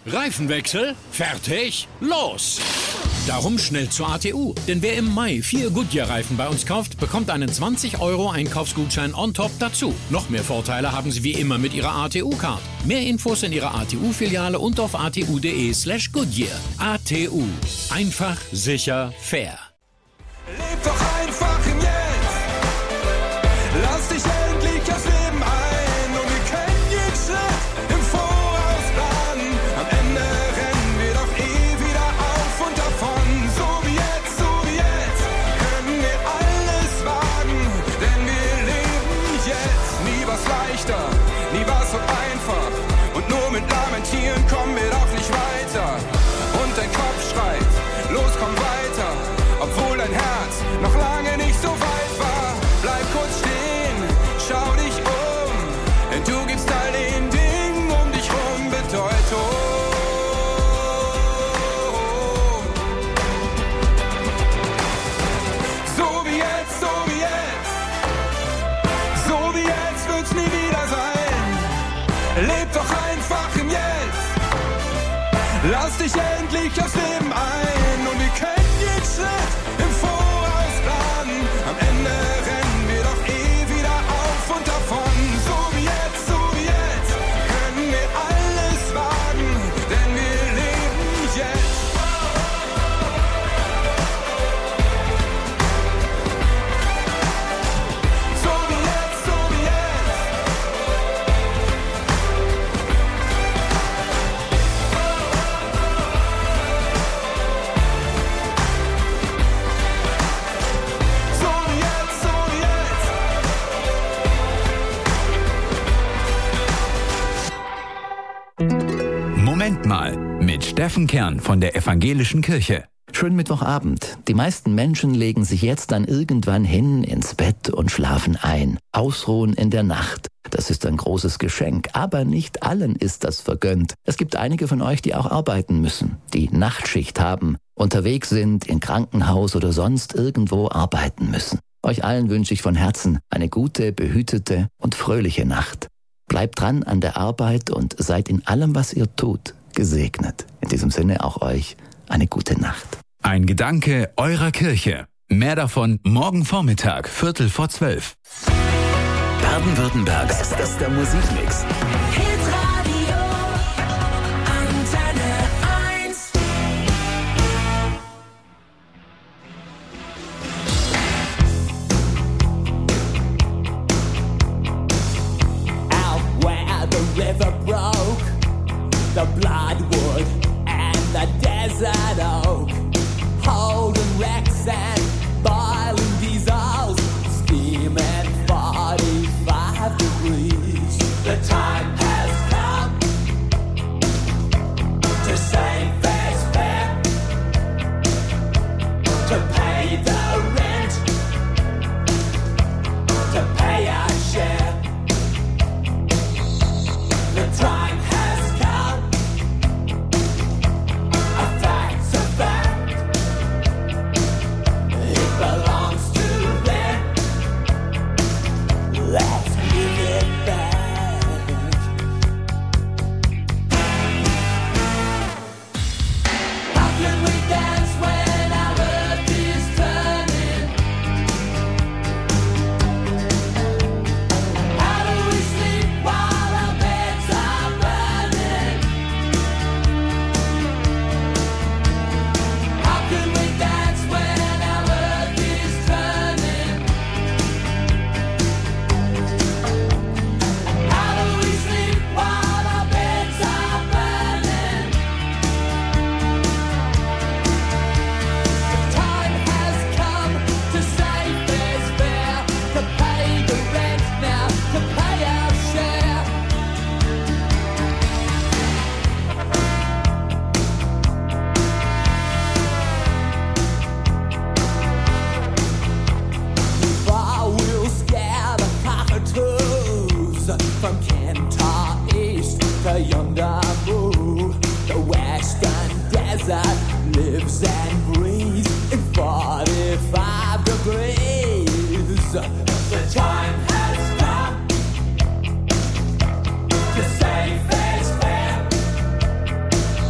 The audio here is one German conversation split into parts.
Reifenwechsel? Fertig? Los! Darum schnell zur ATU. Denn wer im Mai 4 Goodyear-Reifen bei uns kauft, bekommt einen 20 € Einkaufsgutschein on top dazu. Noch mehr Vorteile haben Sie wie immer mit Ihrer ATU-Card. Mehr Infos in Ihrer ATU-Filiale und auf atu.de/Goodyear. ATU. Einfach, sicher, fair. Leb doch einfach im Jetzt. Lass dich endlich aufs Leben ein. Und wir können jeden Schritt im Voraus planen. Am Ende rennen wir doch wieder auf und davon. So wie jetzt können wir alles wagen. Denn wir leben jetzt. Nie war's leichter, nie war's so einfach. Und nur mit Lamentieren kommen wir doch nicht weiter. Und dein Kopf schreit, los komm weiter. Obwohl dein Herz noch lange nicht so weit war. Bleib kurz stehen, schau dich um. Denn du gibst all den Dingen um dich rum Bedeutung. So wie jetzt, wird's nie wieder sein. Leb doch einfach im Jetzt. Lass dich endlich aufs Leben ein. Und wir können jeden Schritt im Voraus planen. Am Ende rennen wir doch wieder auf und davon. So wie jetzt können wir alles wagen. Denn wir leben jetzt. So wie jetzt. Moment mal mit Steffen Kern von der Evangelischen Kirche. Schönen Mittwochabend. Die meisten Menschen legen sich jetzt dann irgendwann hin ins Bett und schlafen ein. Ausruhen in der Nacht. Das ist ein großes Geschenk, aber nicht allen ist das vergönnt. Es gibt einige von euch, die auch arbeiten müssen, die Nachtschicht haben, unterwegs sind, in Krankenhaus oder sonst irgendwo arbeiten müssen. Euch allen wünsche ich von Herzen eine gute, behütete und fröhliche Nacht. Bleibt dran an der Arbeit und seid in allem, was ihr tut, gesegnet. In diesem Sinne auch euch eine gute Nacht. Ein Gedanke eurer Kirche. Mehr davon morgen Vormittag, 11:45. Baden-Württembergs bester Musikmix. Hitradio Antenne 1. Out where the river broke, the bloodwood and the desert oak, holding wrecks and boiling diesels, steaming 45 degrees. The time has come to save fair's fair, to pay the rent, to pay our share. The time has come, a fact's a fact, it belongs to them. Let's give it back. How can we dance when our earth is turning? How do we sleep while our beds are burning? How can we dance when our earth is turning? How do we sleep while our beds are burning? The time has come to save fair's fair, to pay the rent now, to pay our share. Far we'll scare the cockatoos from Kentar East to Yondabu. The western desert lives and breathes in 45 degrees. The time has come to save fair's fair,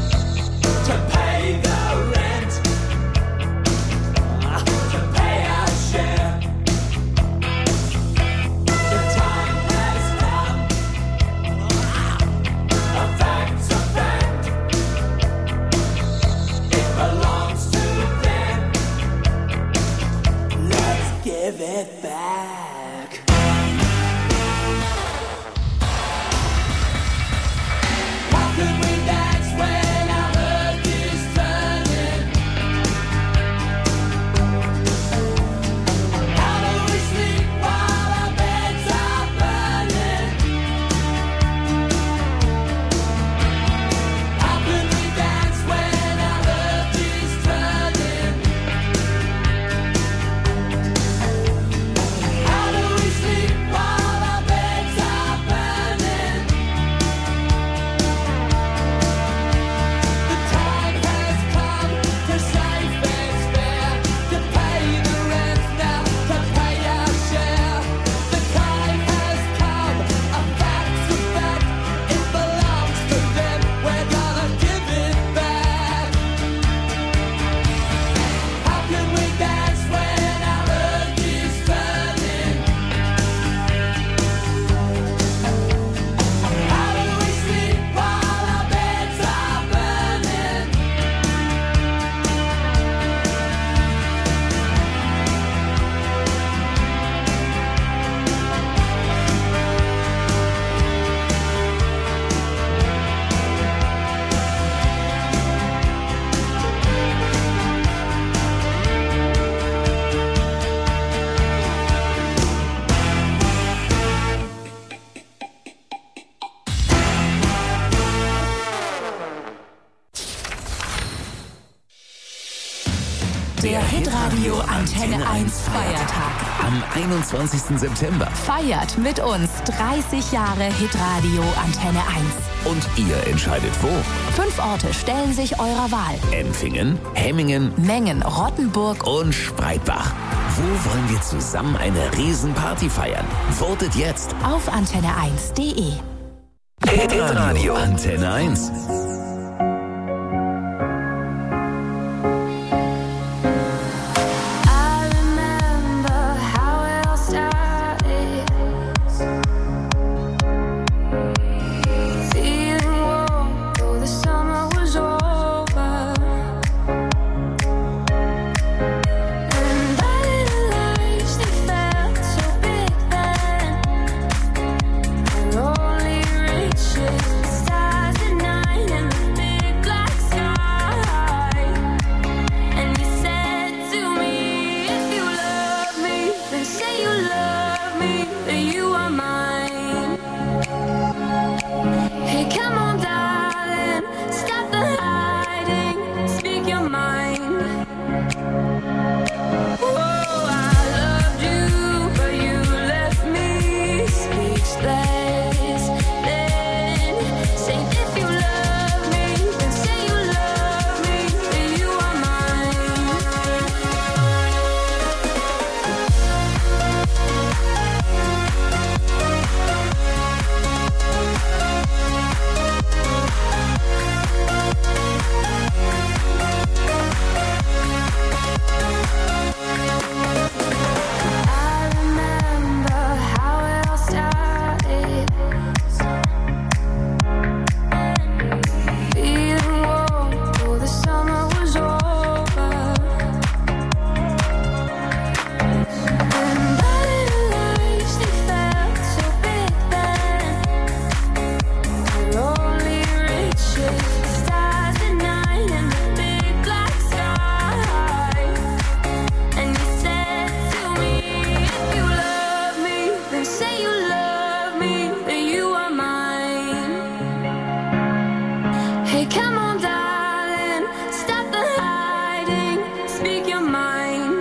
Der Hitradio Antenne 1 Feiertag. Am 21. September. Feiert mit uns 30 Jahre Hitradio Antenne 1. Und ihr entscheidet wo. 5 Orte stellen sich eurer Wahl. Empfingen, Hemmingen Mengen, Rottenburg. und Spreitbach. Wo wollen wir zusammen eine Riesenparty feiern? Votet jetzt. Auf antenne1.de. Hitradio Antenne 1. I remember how it all started. Feeling warm, though the summer was over. And by the lights, they felt so big then. And only reaches stars at night and the big black sky. And you said to me, if you love me, then say you love me, that you are mine. Hey, come on, darling, stop the hiding, speak your mind. Oh, I loved you, but you left me speechless. Then say if you love me, then say you love me, that you are mine. I remember how it all started. Feeling warm, though the summer was over. And by the lights, they felt so big then. And only reaches stars at night and the big black sky. And you said to me, if you love me, then say you love me, that you are mine. Hey, come on, darling, stop the hiding, speak your mind.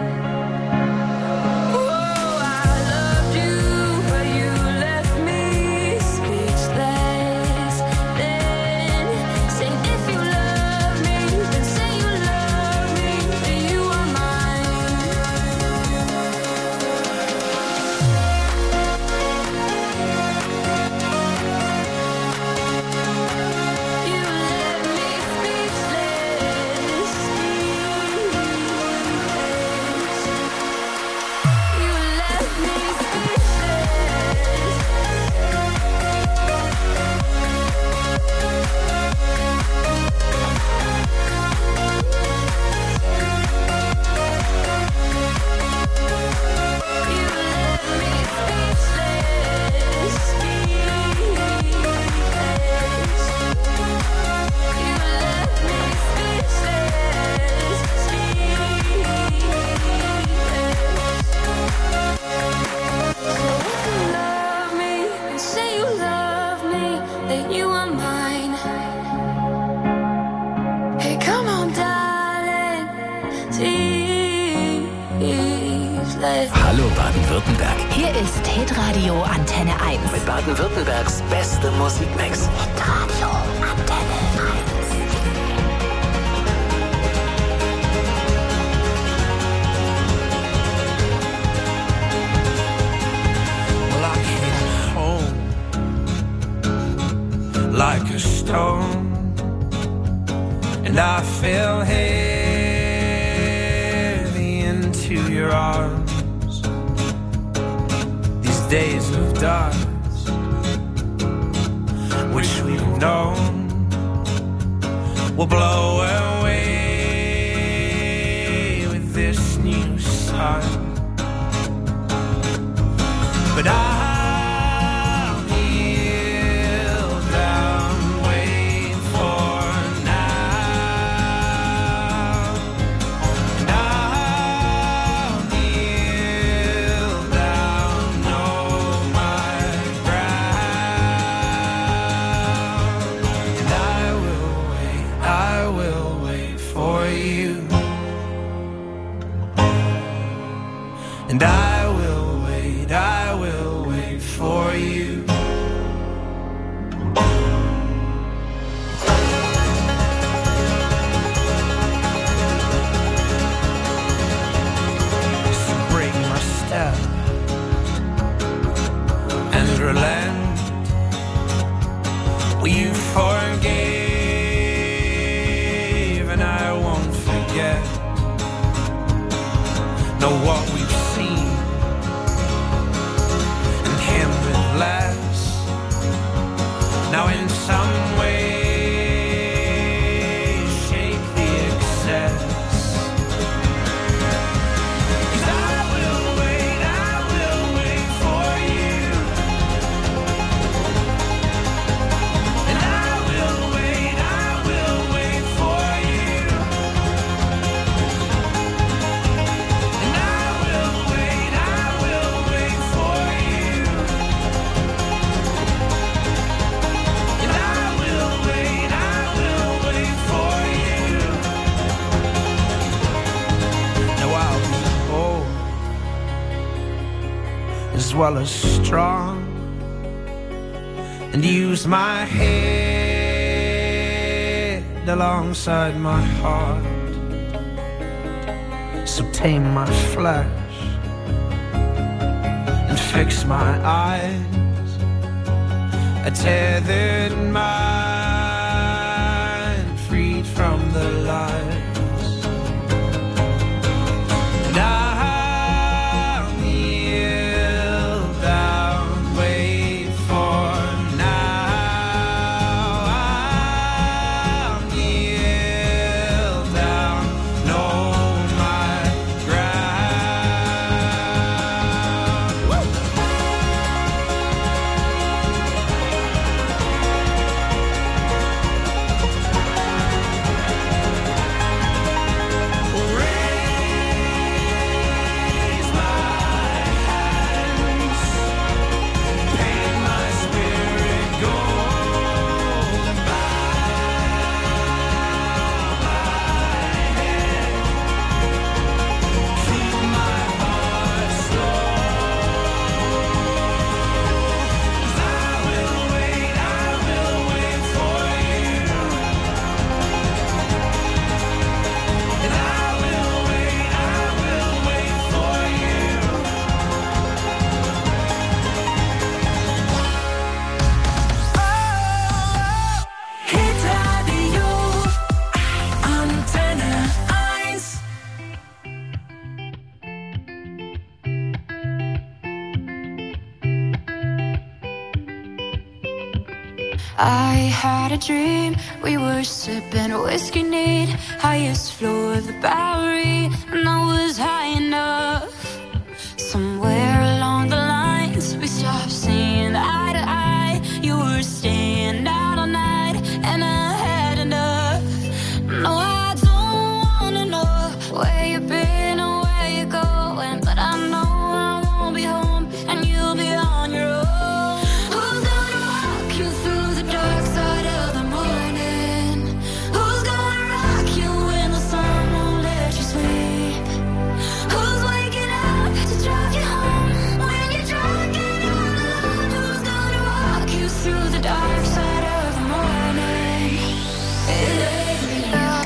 Oh, I loved you, but you left me speechless. Then say if you love me, then say you love me, that you are mine. You left me speechless. You left me Hallo Baden-Württemberg. Hier ist Hitradio Antenne 1. Mit Baden-Württembergs beste Musikmix. Hitradio Antenne 1. Well, I came home like a stone, and I fell heavy into your arms. These days of dust, which we've known, will blow away with this new sun. But I'll kneel down, wait for now. And I'll kneel down, know my ground. And I will wait for you. well as strong, and use my head alongside my heart. So tame my flesh and fix my eyes, a tethered mind freed from the lies. And I'll kneel down, wait for now. I'll kneel down, know my ground. Woo! Raise my hands, paint my spirit gold, and bow my head, keep my heart slow. 'Cause I will wait for you, and I will wait for you. Hitradio Antenne 1. I had a dream, we were sipping whiskey neat, highest floor of the Bowery, and I was high enough. Somewhere along the lines, we stopped seeing eye to eye. You were staying out all night, and I had enough. No, I don't wanna know where you've been or where you're going, but I know I won't be home, and you'll be on your own. Who's gonna walk you through the dark side of the morning? Who's gonna rock you when the sun won't let you sleep? Who's waking up to drive you home when you're drunk and all alone? Who's gonna walk you through the dark side of the morning? It ain't me.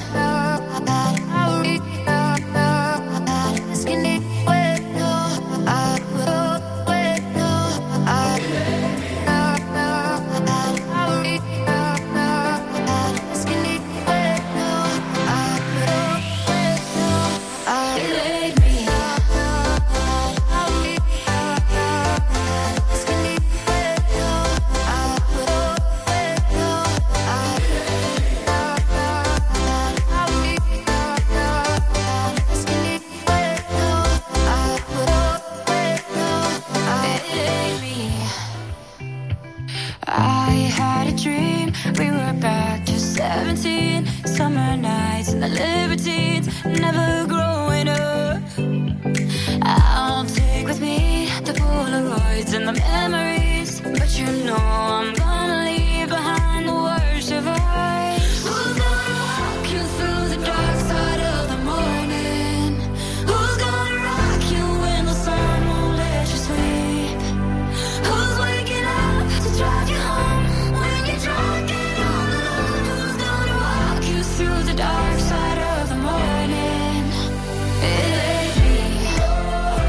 I had a dream, we were back to 17, summer nights and the libertines, never growing up. I'll take with me the Polaroids and the memories, but you know I'm gonna leave behind the worst of us. Who's gonna walk you through the dark side of the morning? Who's gonna rock you when the sun won't let you sleep? Who's waking up to drive you home when you're drunk and all alone? Who's gonna walk you through the dark side of the morning? It ain't me.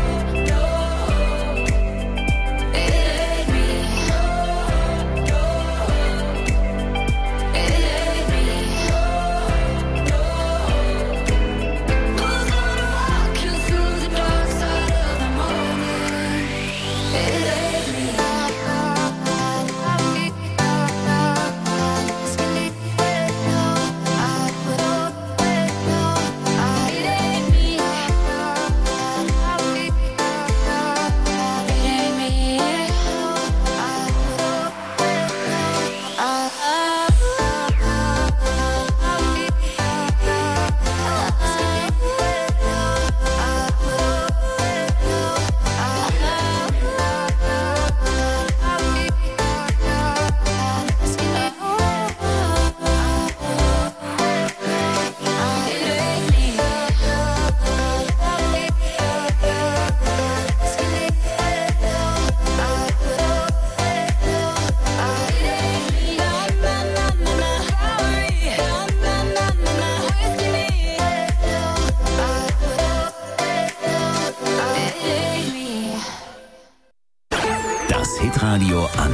No, it ain't me. No,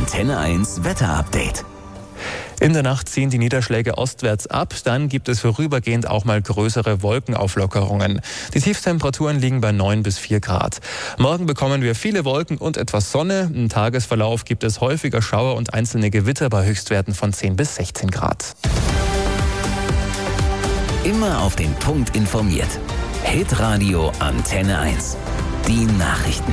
Antenne 1 Wetterupdate. In der Nacht ziehen die Niederschläge ostwärts ab, dann gibt es vorübergehend auch mal größere Wolkenauflockerungen. Die Tiefstemperaturen liegen bei 9 bis 4 Grad. Morgen bekommen wir viele Wolken und etwas Sonne. Im Tagesverlauf gibt es häufiger Schauer und einzelne Gewitter bei Höchstwerten von 10 bis 16 Grad. Immer auf den Punkt informiert. Hitradio Antenne 1. Die Nachrichten.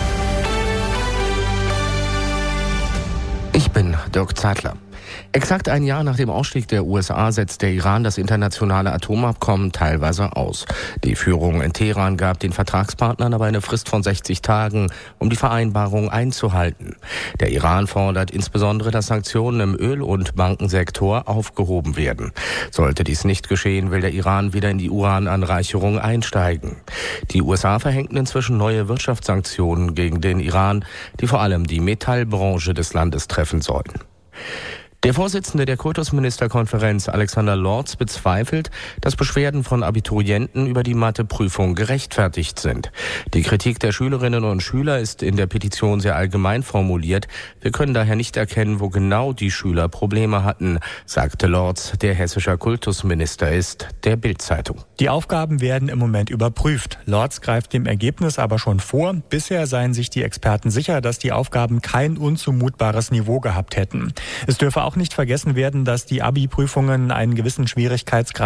Ich bin Dirk Zeitler. Exakt ein Jahr nach dem Ausstieg der USA setzt der Iran das internationale Atomabkommen teilweise aus. Die Führung in Teheran gab den Vertragspartnern aber eine Frist von 60 Tagen, um die Vereinbarung einzuhalten. Der Iran fordert insbesondere, dass Sanktionen im Öl- und Bankensektor aufgehoben werden. Sollte dies nicht geschehen, will der Iran wieder in die Urananreicherung einsteigen. Die USA verhängten inzwischen neue Wirtschaftssanktionen gegen den Iran, die vor allem die Metallbranche des Landes treffen sollen. Der Vorsitzende der Kultusministerkonferenz, Alexander Lorz, bezweifelt, dass Beschwerden von Abiturienten über die Matheprüfung gerechtfertigt sind. Die Kritik der Schülerinnen und Schüler ist in der Petition sehr allgemein formuliert. Wir können daher nicht erkennen, wo genau die Schüler Probleme hatten, sagte Lorz, der hessischer Kultusminister ist, der Bild-Zeitung. Die Aufgaben werden im Moment überprüft. Lorz greift dem Ergebnis aber schon vor. Bisher seien sich die Experten sicher, dass die Aufgaben kein unzumutbares Niveau gehabt hätten. Es dürfe auch nicht vergessen werden, dass die Abi-Prüfungen einen gewissen Schwierigkeitsgrad